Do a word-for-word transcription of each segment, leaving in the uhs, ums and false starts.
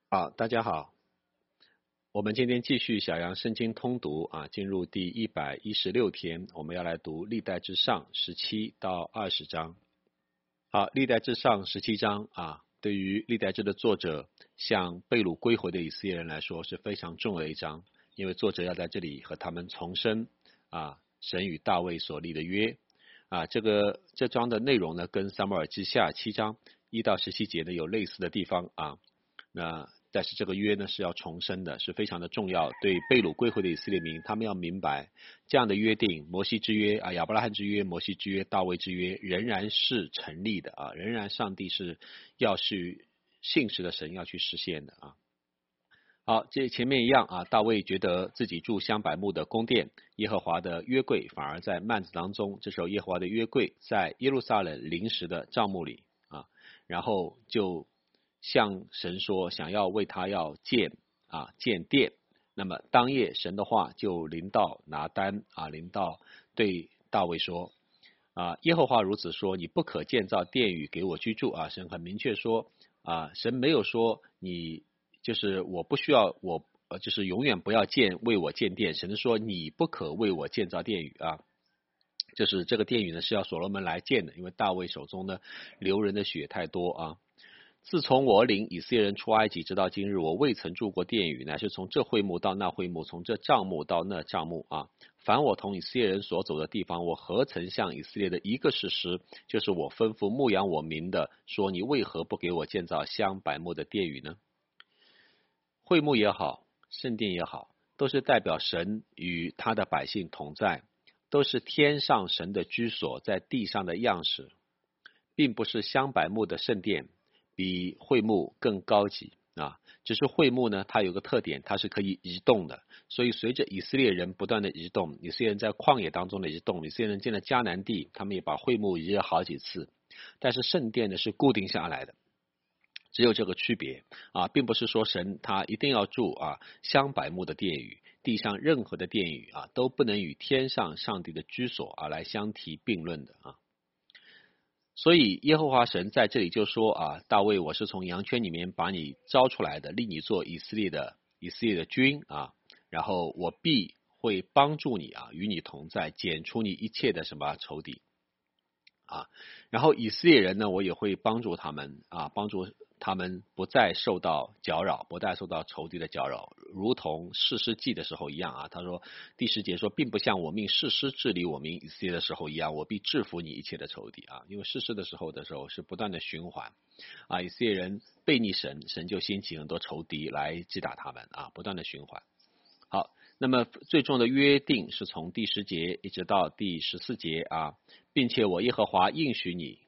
好，大家好，我们今天继续小杨圣经通读啊，进入第一百一十六天，我们要来读历代志上十七到二十章。好，历代志上十七章啊，对于历代志的作者，向被掳归回的以色列人来说是非常重要的一章，因为作者要在这里和他们重申啊，神与大卫所立的约啊，这个这章的内容呢，跟撒母耳记下七章一到十七节呢有类似的地方啊，那但是这个约呢是要重生的，是非常的重要。对被掳归回的以色列民，他们要明白这样的约定，摩西之约啊，亚伯拉罕之约、摩西之约、大卫之约，仍然是成立的啊，仍然上帝是要去信实的神要去实现的啊。好，这前面一样啊，大卫觉得自己住香柏木的宫殿，耶和华的约柜反而在幔子当中。这时候耶和华的约柜在耶路撒冷临时的帐幕里啊，然后就向神说，想要为他要建啊建殿。那么当夜神的话就临到拿单啊，临到对大卫说啊，耶和华如此说，你不可建造殿宇给我居住啊。神很明确说啊，神没有说你就是我不需要我呃就是永远不要建为我建殿，神说你不可为我建造殿宇啊。就是这个殿宇呢是要所罗门来建的，因为大卫手中呢流人的血太多啊。自从我领以色列人出埃及直到今日，我未曾住过殿宇，乃是从这会幕到那会幕，从这帐幕到那帐幕啊。凡我同以色列人所走的地方，我何曾向以色列的一个事实，就是我吩咐牧养我民的，说你为何不给我建造香柏木的殿宇呢？会幕也好，圣殿也好，都是代表神与他的百姓同在，都是天上神的居所在地上的样式，并不是香柏木的圣殿比会幕更高级啊。只是会幕呢，它有个特点，它是可以移动的，所以随着以色列人不断的移动，以色列人在旷野当中的移动，以色列人进了迦南地，他们也把会幕移了好几次，但是圣殿呢是固定下来的。只有这个区别啊，并不是说神他一定要住啊香柏木的殿宇，地上任何的殿宇啊都不能与天上上帝的居所啊来相提并论的啊。所以耶和华神在这里就说啊，大卫，我是从羊圈里面把你招出来的，立你做以色列的以色列的君啊，然后我必会帮助你啊，与你同在，剪除你一切的什么仇敌。啊，然后以色列人呢，我也会帮助他们啊，帮助他们不再受到搅扰，不再受到仇敌的搅扰，如同士师记的时候一样啊。他说第十节说，并不像我命士师治理我民以色列的时候一样，我必制服你一切的仇敌啊。因为士师的时候的时候是不断的循环啊，以色列人背逆神，神就兴起很多仇敌来击打他们啊，不断的循环。好，那么最重要的约定是从第十节一直到第十四节啊，并且我耶和华应许你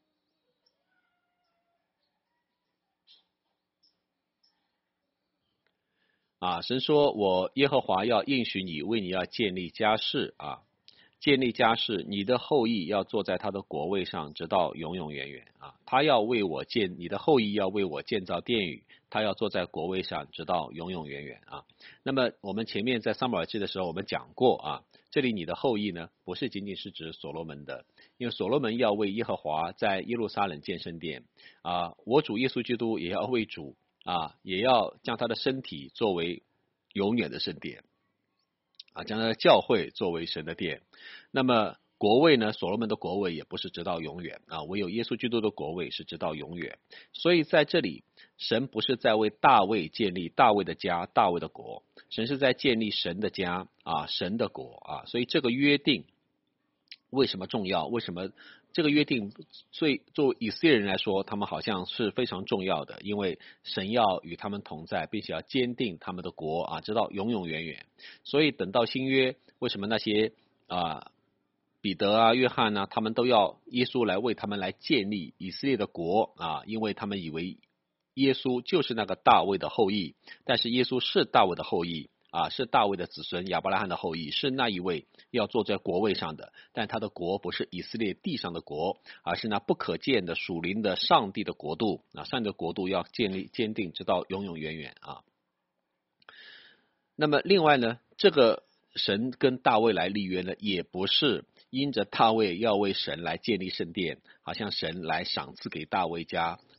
啊，神说我耶和华要应许你，为你要建立家室啊，建立家室，你的后裔要坐在他的国位上，直到永永远远啊。他要为我建，你的后裔要为我建造殿宇，他要坐在国位上，直到永永远远啊。那么我们前面在撒母耳记的时候，我们讲过啊，这里你的后裔呢，不是仅仅是指所罗门的，因为所罗门要为耶和华在耶路撒冷建圣殿啊，我主耶稣基督也要为主啊，也要将他的身体作为永远的圣殿。啊，将他的教会作为神的殿。那么国位呢？所罗门的国位也不是直到永远啊，唯有耶稣基督的国位是直到永远。所以在这里，神不是在为大卫建立大卫的家、大卫的国，神是在建立神的家啊，神的国啊。所以这个约定为什么重要？为什么这个约定对作为以色列人来说，他们好像是非常重要的？因为神要与他们同在，并且要坚定他们的国啊，直到永永远远。所以等到新约，为什么那些啊彼得啊、约翰呢、啊，他们都要耶稣来为他们来建立以色列的国啊？因为他们以为耶稣就是那个大卫的后裔，但是耶稣是大卫的后裔。啊，是大卫的子孙亚伯拉罕的后裔，是那一位要坐在国位上的，但他的国不是以色列地上的国，而是那不可见的属灵的上帝的国度啊，上帝的国度要建立坚定，直到永永远远啊。那么另外呢，这个神跟大卫来立约呢，也不是因着大卫要为神来建立圣殿，好像神来赏赐给大卫家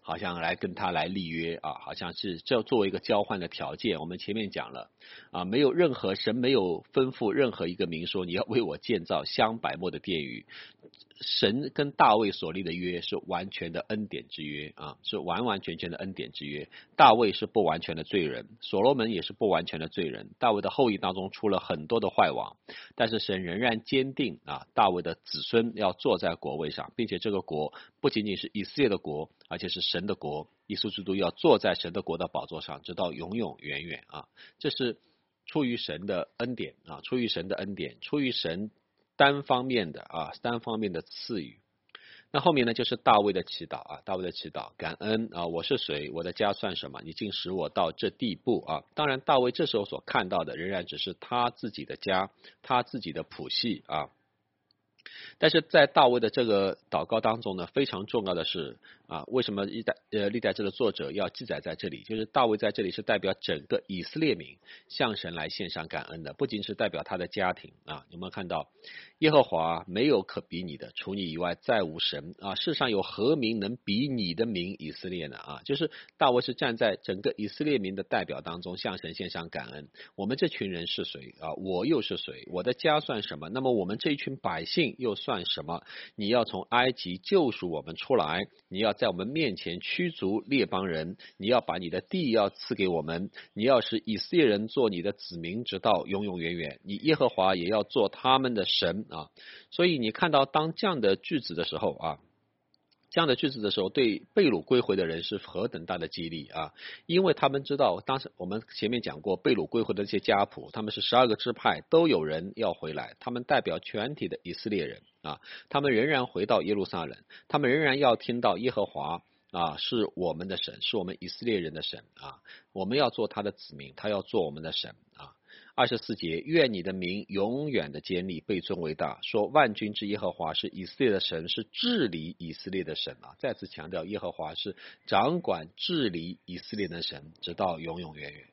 好像来跟他来立约啊，好像是这作为一个交换的条件。我们前面讲了啊，没有任何神没有吩咐任何一个民说你要为我建造香柏木的殿宇。神跟大卫所立的约是完全的恩典之约啊，是完完全全的恩典之约。大卫是不完全的罪人，所罗门也是不完全的罪人。大卫的后裔当中出了很多的坏王，但是神仍然坚定啊，大卫的子孙要坐在国位上，并且这个国不仅仅是以色列的国，而且是神的国。耶稣基督要坐在神的国的宝座上，直到永永远远啊！这是出于神的恩典啊，出于神的恩典，出于神单方面的啊，单方面的赐予。那后面呢，就是大卫的祈祷啊，大卫的祈祷，感恩啊，我是谁，我的家算什么？你竟使我到这地步啊！当然，大卫这时候所看到的仍然只是他自己的家，他自己的谱系啊。但是在大卫的这个祷告当中呢，非常重要的是啊，为什么历代呃历代志的作者要记载在这里？就是大卫在这里是代表整个以色列民向神来献上感恩的，不仅是代表他的家庭啊。有没有看到耶和华没有可比拟的，除你以外再无神啊！世上有何名能比你的名以色列呢？啊，就是大卫是站在整个以色列民的代表当中向神献上感恩。我们这群人是谁啊？我又是谁？我的家算什么？那么我们这一群百姓又算什么？你要从埃及救赎我们出来，你要在我们面前驱逐列邦人，你要把你的地要赐给我们，你要使以色列人做你的子民，直到永永远远。你耶和华也要做他们的神啊！所以你看到当这样的句子的时候啊。这样的句子的时候，对被掳归回的人是何等大的激励啊！因为他们知道，当时我们前面讲过，被掳归回的这些家谱，他们是十二个支派，都有人要回来，他们代表全体的以色列人啊，他们仍然回到耶路撒冷，他们仍然要听到耶和华啊是我们的神，是我们以色列人的神啊，我们要做他的子民，他要做我们的神啊。二十四节，愿你的名永远的坚立，被尊为大。说万军之耶和华是以色列的神，是治理以色列的神啊！再次强调，耶和华是掌管治理以色列的神，直到永永远远。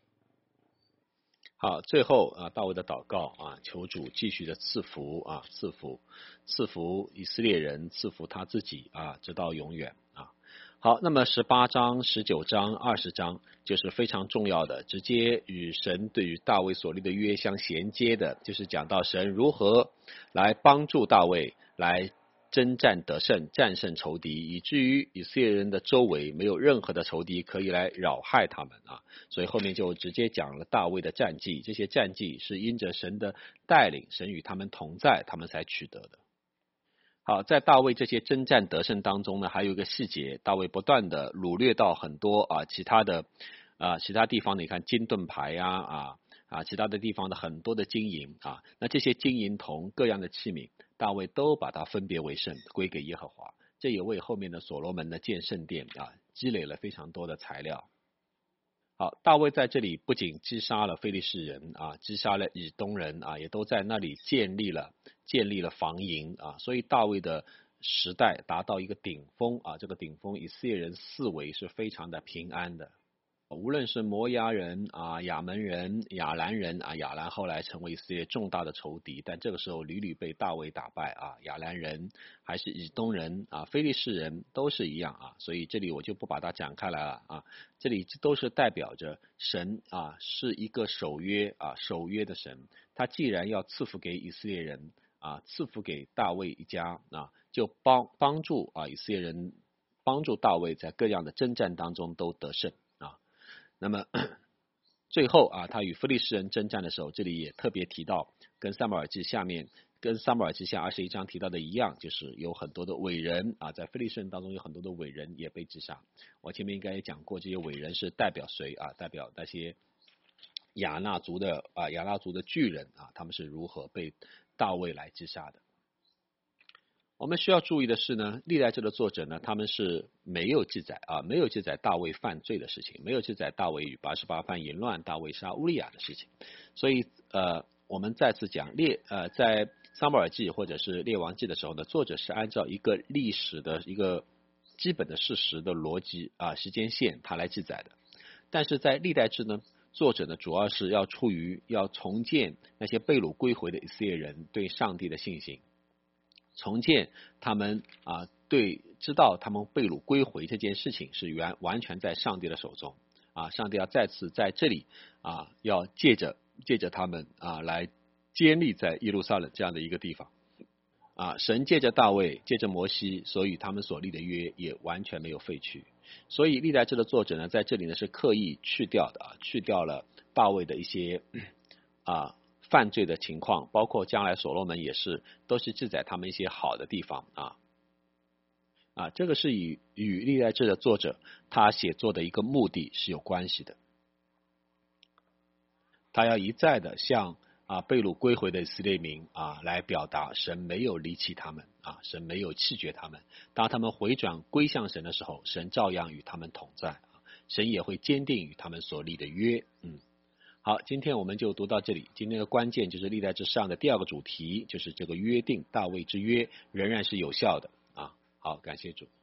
好，最后啊，大卫的祷告啊，求主继续的赐福啊，赐福，赐福以色列人，赐福他自己啊，直到永远啊。好，那么十八章、十九章、二十章就是非常重要的，直接与神对于大卫所立的约相衔接的，就是讲到神如何来帮助大卫来征战得胜，战胜仇敌，以至于以色列人的周围没有任何的仇敌可以来扰害他们啊。所以后面就直接讲了大卫的战绩，这些战绩是因着神的带领，神与他们同在，他们才取得的。好，在大卫这些征战得胜当中呢，还有一个细节，大卫不断的掳掠到很多啊其他的啊其他地方，你看金盾牌呀啊啊其他的地方的很多的金银啊，那这些金银铜各样的器皿，大卫都把它分别为圣，归给耶和华，这也为后面的所罗门的建圣殿啊积累了非常多的材料。好，大卫在这里不仅击杀了非利士人啊，击杀了以东人啊，也都在那里建立了建立了防营啊，所以大卫的时代达到一个顶峰啊，这个顶峰以色列人四围是非常的平安的。无论是摩押人啊、亚门人、亚兰人啊，亚兰后来成为以色列重大的仇敌，但这个时候屡屡被大卫打败啊。亚兰人还是以东人啊、非利士人都是一样啊，所以这里我就不把它讲开来了啊。这里都是代表着神啊是一个守约啊守约的神，他既然要赐福给以色列人啊，赐福给大卫一家啊，就帮帮助啊以色列人，帮助大卫在各样的征战当中都得胜。那么最后啊，他与非利士人征战的时候，这里也特别提到，跟撒母耳记下面跟撒母耳记下二十一章提到的一样，就是有很多的伟人啊，在非利士人当中有很多的伟人也被击杀。我前面应该也讲过，这些伟人是代表谁啊？代表那些亚衲族的啊亚衲族的巨人啊，他们是如何被大卫来击杀的。我们需要注意的是呢，历代志的作者呢，他们是没有记载啊，没有记载大卫犯罪的事情，没有记载大卫与八十八犯淫乱、大卫杀乌利亚的事情。所以呃，我们再次讲列呃，在撒母耳记或者是列王记的时候呢，作者是按照一个历史的一个基本的事实的逻辑啊时间线，他来记载的。但是在历代志呢，作者呢主要是要出于要重建那些被掳归回的以色列人对上帝的信心。重建他们啊对知道他们被掳归回这件事情是完完全在上帝的手中啊，上帝要再次在这里啊，要借着借着他们啊来建立在耶路撒冷这样的一个地方啊，神借着大卫借着摩西所与他们所立的约也完全没有废去，所以历代志的作者呢在这里呢是刻意去掉的啊，去掉了大卫的一些啊犯罪的情况，包括将来所罗门也是都是记载他们一些好的地方啊。啊，这个是与与历代志的作者他写作的一个目的是有关系的。他要一再的向啊被掳归回的以色列民啊来表达神没有离弃他们啊，神没有弃绝他们。当他们回转归向神的时候，神照样与他们同在，神也会坚定与他们所立的约。嗯，好，今天我们就读到这里。今天的关键就是历代志上的第二个主题，就是这个约定大卫之约仍然是有效的。好，感谢主。